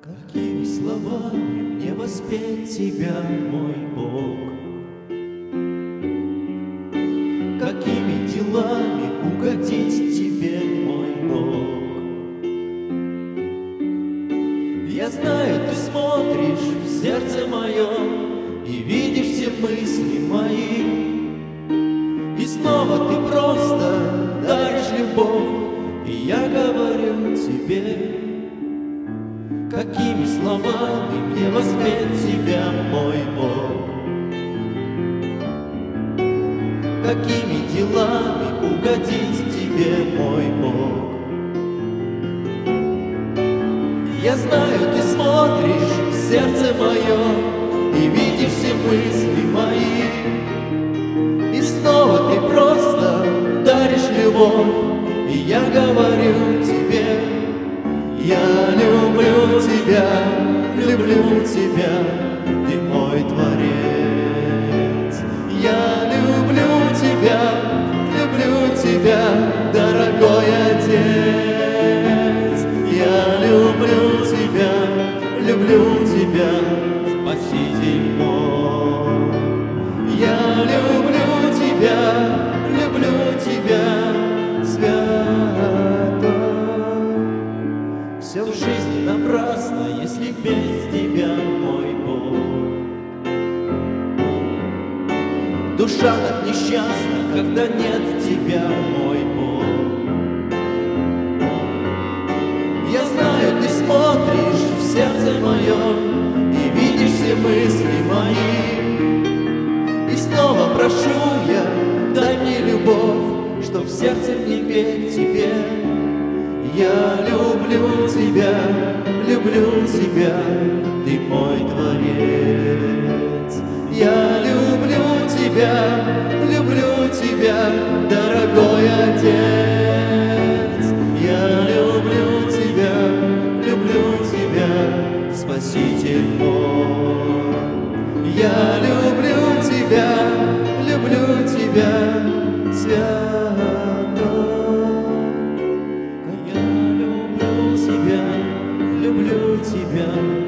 Какими словами мне воспеть тебя, мой Бог? Какими делами угодить тебе, мой Бог? Я знаю, ты смотришь в сердце мое и видишь все мысли мои, и снова ты просто даришь любовь, и я говорю тебе. Какими словами мне воспеть тебя, мой Бог? Какими делами угодить тебе, мой Бог? Я знаю, ты смотришь в сердце мое и видишь все мысли мои, и снова ты просто даришь любовь, и я говорю тебе. Я люблю тебя, ты мой Творец. Я люблю тебя, дорогой Отец. Я люблю тебя, Спаситель мой. Я люблю тебя, святой. Все в жизни напрасно, если без тебя, мой Бог. Душа так несчастна, когда нет тебя, мой Бог. Я знаю, ты смотришь в сердце мое и видишь все мысли мои, и снова прошу я, дай мне любовь, чтоб в сердце мне петь тебе. Я люблю тебя, ты мой Творец. Я люблю тебя, дорогой Отец. Я люблю тебя, Спаситель мой. Я люблю тебя, святой. Я люблю тебя,